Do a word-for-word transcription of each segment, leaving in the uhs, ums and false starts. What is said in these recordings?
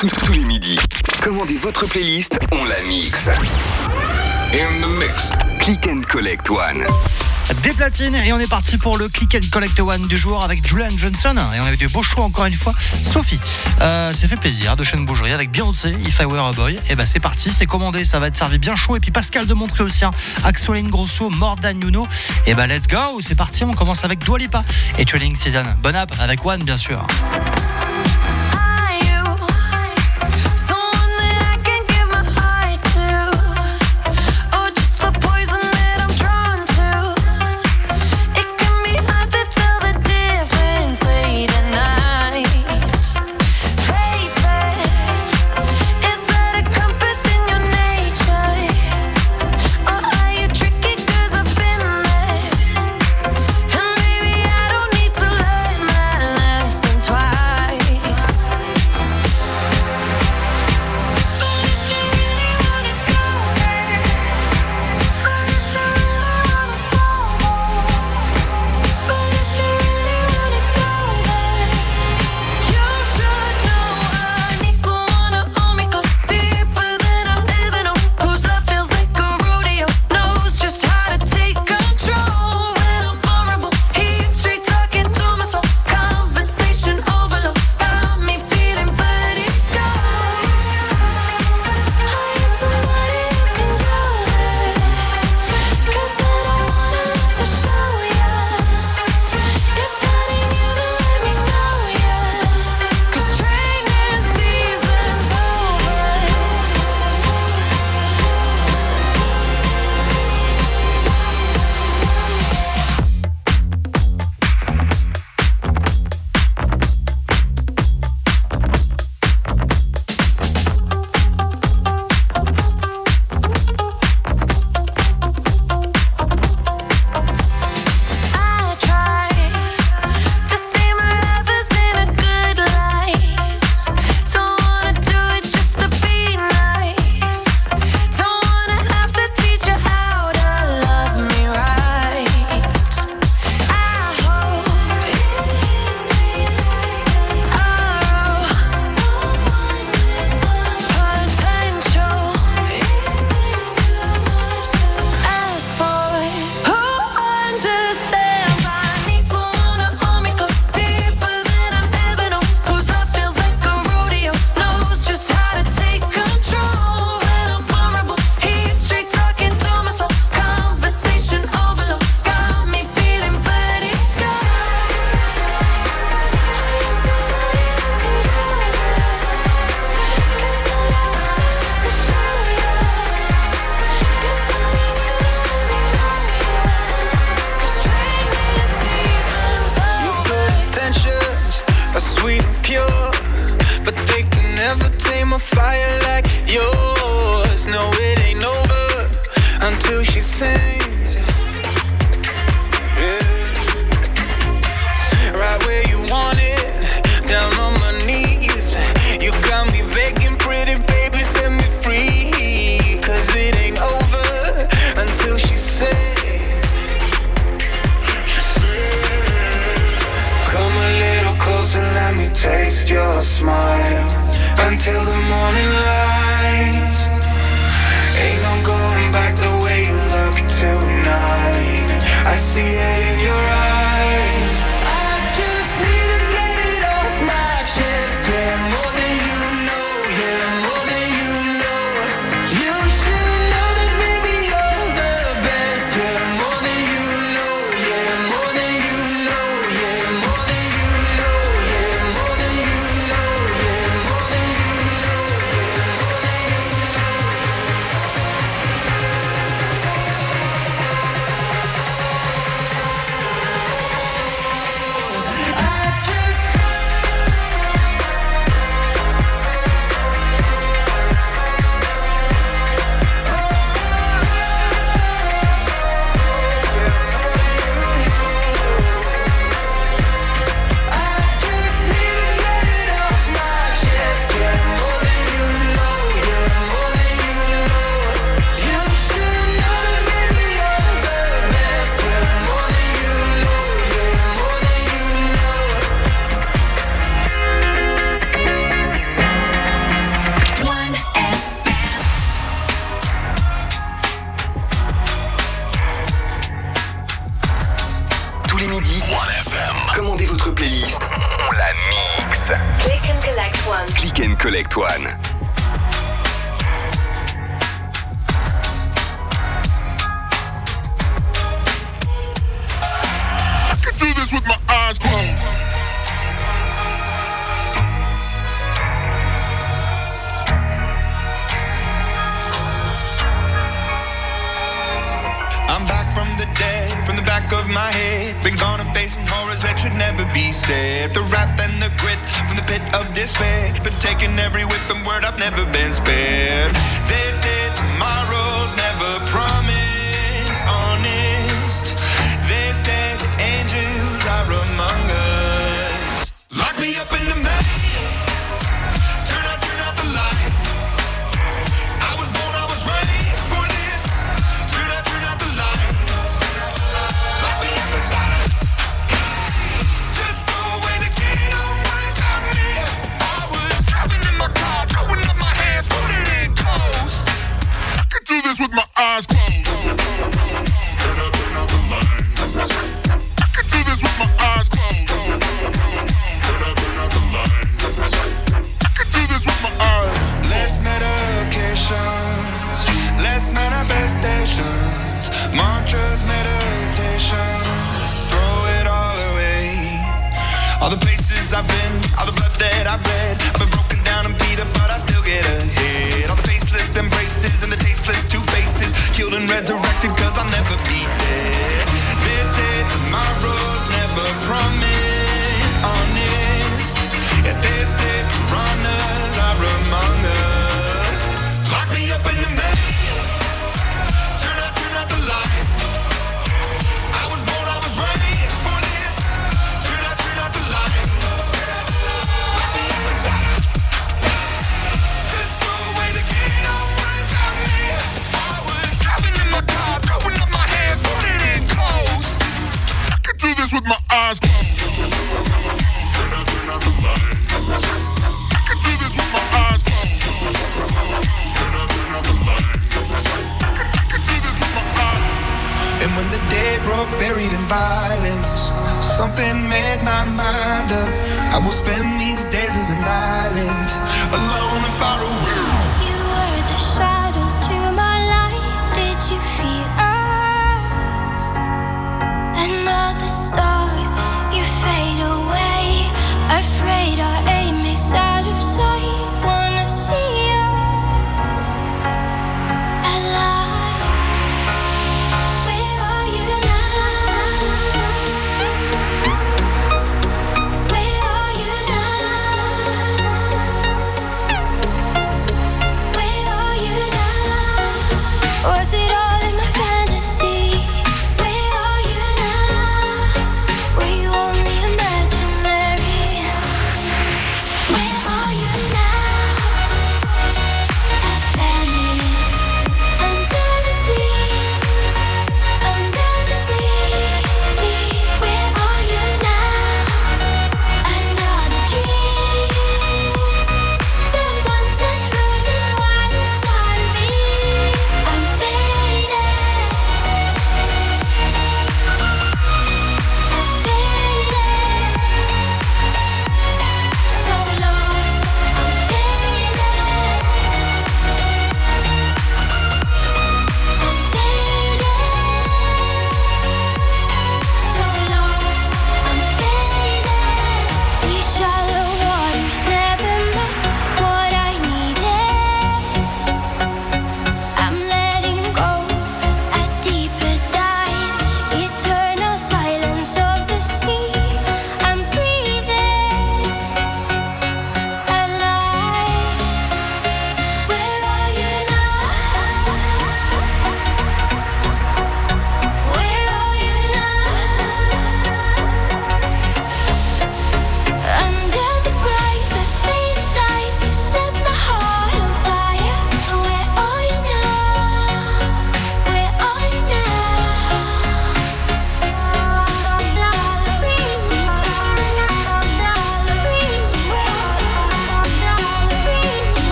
Tous, tous les midis. Commandez votre playlist, on la mixe. In the mix. Click and Collect One. Des platines et on est parti pour le Click and Collect One du jour avec Julian Johnson et on avait des beaux choix encore une fois. Sophie, euh, c'est fait plaisir de chaîne Bougerie avec Beyoncé, If I Were a Boy. Et ben c'est parti, c'est commandé, ça va être servi bien chaud. Et puis Pascal de Montré aussi, hein, Axoline Grosso, More Than You Know. Et ben let's go, c'est parti, on commence avec Dua Lipa et Trailing Season. Bon app avec One bien sûr. Click and collect one. Click and collect one. I can do this with my eyes closed. I'm back from the dead, from the back of my head. Been gone and facing horrors that should never be said. The wrath and the grit from the pit of despair. Been taking every whip and word, I've never been spared. They said tomorrow's never promised, honest. They said angels are among us. Lock me up in the maze. Turn out, turn out the lights. I was born, I was raised for this. Turn out, turn out the lights. Lock me up inside a cage. Just throw away the key, don't worry about me. I was driving in my car, throwing up my hands, putting it in coast. I could do this with my eyes closed. Turn out, turn out the lights. I could do this with my eyes closed. Turn out, turn out the lights. I could do this with my eyes. Less medications, less manifestations, mantras, meditation. Throw it all away. All the places I've been, all the blood that I've bled. I've been broken down and beat up, but I still get ahead. All the faceless embraces and the tasteless two faces, killed and resurrected, cause I'll never be dead. They said tomorrow's never promised, honest. Yeah, they said piranhas are among us. Lock me up in the maze. Turn out, turn out the lights. I was born, I was raised for this. Turn out, turn out the lights. Lock me up inside a cage. Just throw away the key, don't worry about me. I was driving in my car, throwing up my hands, putting it in coast. I could do this with my eyes closed. Turn out, turn out the lights. I could do this with my eyes closed. Turn out, turn out the lights. I could do this with my eyes. And when the day broke, buried in violence, something made my mind up. I will spend these days as an island, alone and far away. You were the shadow to my light. Did you feel us? Another star, you fade away. Afraid our aim is out of sight. Wanna see us alive. Where are you now? Where are you now?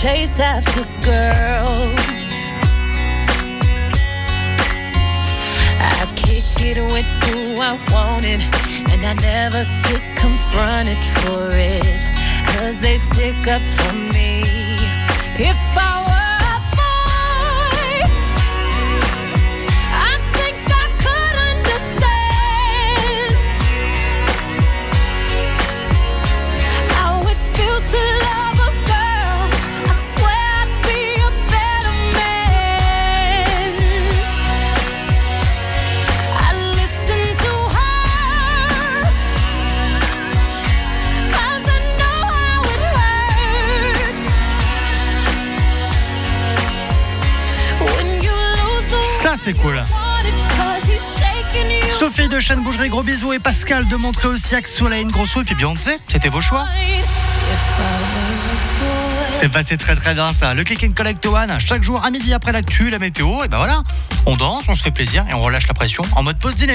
chase after girls. I kick it with who I wanted, and I never get confronted for it, 'cause they stick up for me. If I were a boy, I think I could understand how it feels to love a girl. I swear I'd be a better man. I listen to her, 'cause I know how it hurts when you lose the Ça, c'est cool. one, 'cause he's taking you Sophie de Chêne Bougerie, gros bisous. Et Pascal de Montreuil-Aussiac, Soleil Grosso. Et puis Beyoncé, c'était vos choix. If I were a boy. C'est passé très très bien ça. Le Click and Collect One, chaque jour à midi après l'actu, la météo. Et ben voilà, on danse, on se fait plaisir et on relâche la pression en mode pause dîner.